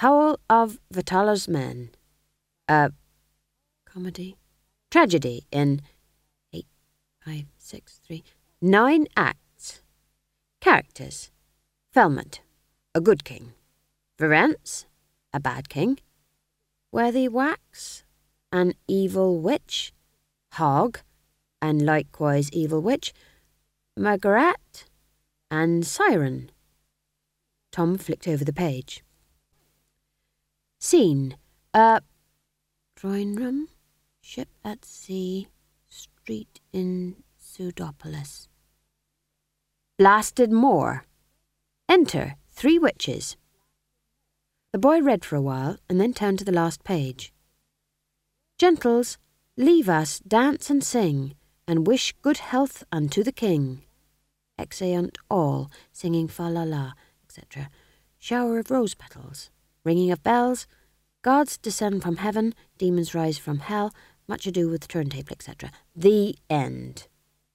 Howl of Vitalla's Men. A comedy? Tragedy in 8, 5, 6, 3, 9 acts. Characters. Felmont, a good king. Verence, a bad king. Worthy Wax, an evil witch. Hog, and likewise evil witch. Margaret, and Siren. Tom flicked over the page. Scene. A drawing room, ship at sea, street in Pseudopolis. Blasted moor. Enter 3 witches. The boy read for a while and then turned to the last page. Gentles, leave us dance and sing, and wish good health unto the king. Exeunt all, singing fa-la-la, etc. Shower of rose petals, ringing of bells, gods descend from heaven, demons rise from hell, much ado with the turntable, etc. The end.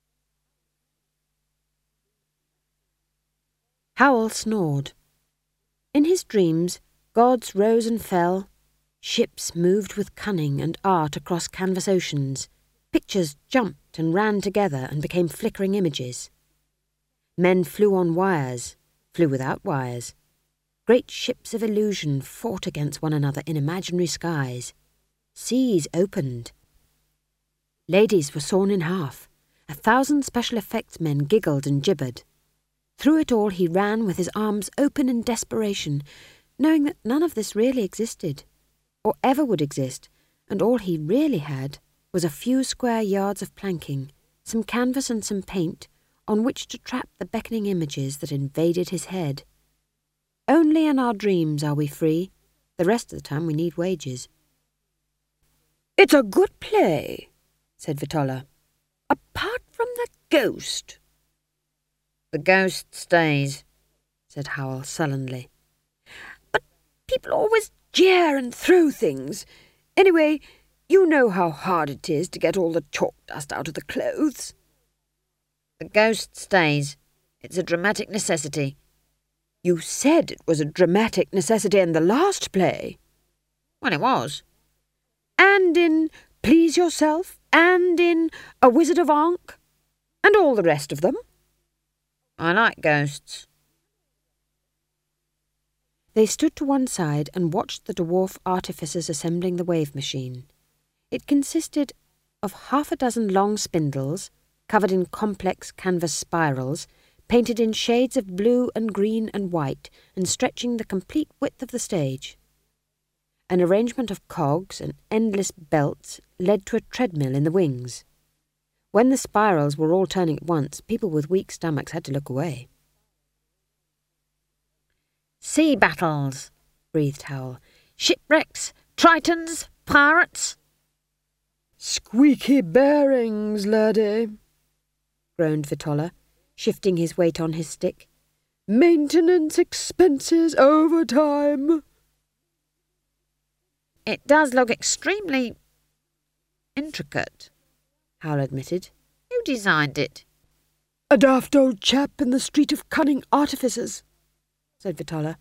Howl snored. In his dreams, gods rose and fell, ships moved with cunning and art across canvas oceans, pictures jumped and ran together and became flickering images. Men flew on wires, flew without wires. Great ships of illusion fought against one another in imaginary skies. Seas opened. Ladies were sawn in half. 1,000 special effects men giggled and gibbered. Through it all he ran with his arms open in desperation, knowing that none of this really existed, or ever would exist, and all he really had was a few square yards of planking, some canvas and some paint, on which to trap the beckoning images that invaded his head. Only in our dreams are we free. The rest of the time we need wages. "It's a good play," said Vitolla. "Apart from the ghost." "The ghost stays," said Howl sullenly. "But people always jeer and throw things. Anyway, you know how hard it is to get all the chalk dust out of the clothes." "The ghost stays. It's a dramatic necessity." "You said it was a dramatic necessity in the last play." "Well, it was." "And in Please Yourself, and in A Wizard of Ankh, and all the rest of them." "I like ghosts." They stood to one side and watched the dwarf artificers assembling the wave machine. It consisted of 6 long spindles, covered in complex canvas spirals, painted in shades of blue and green and white, and stretching the complete width of the stage. An arrangement of cogs and endless belts led to a treadmill in the wings. When the spirals were all turning at once, people with weak stomachs had to look away. "Sea battles," breathed Howl. "Shipwrecks, tritons, pirates." "Squeaky bearings, laddie," groaned Vitolla, shifting his weight on his stick. "Maintenance expenses, overtime." "It does look extremely intricate," Howl admitted. "Who designed it?" "A daft old chap in the Street of Cunning Artificers," said Vitolla.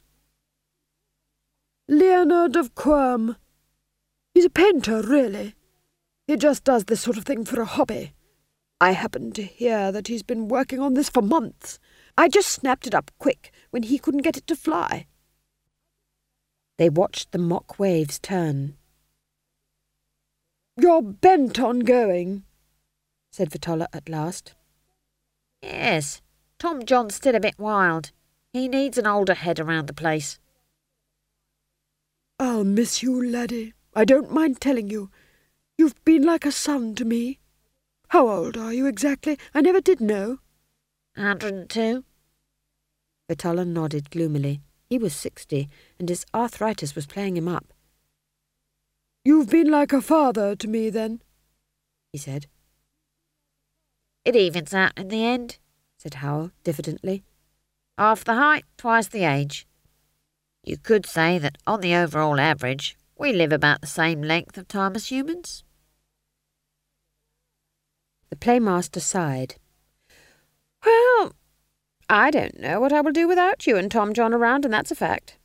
"Leonard of Quirm. He's a painter, really. He just does this sort of thing for a hobby. I happened to hear that he's been working on this for months. I just snapped it up quick when he couldn't get it to fly." They watched the mock waves turn. "You're bent on going," said Vitolla at last. "Yes, Tom John's still a bit wild. He needs an older head around the place." "I'll miss you, laddie. I don't mind telling you. You've been like a son to me. How old are you exactly? I never did know." 102. Vitolla nodded gloomily. He was 60, and his arthritis was playing him up. "You've been like a father to me, then," he said. "It evens out in the end," said Howl diffidently. "Half the height, twice the age. You could say that on the overall average, we live about the same length of time as humans." The playmaster sighed. "Well, I don't know what I will do without you and Tom John around, and that's a fact."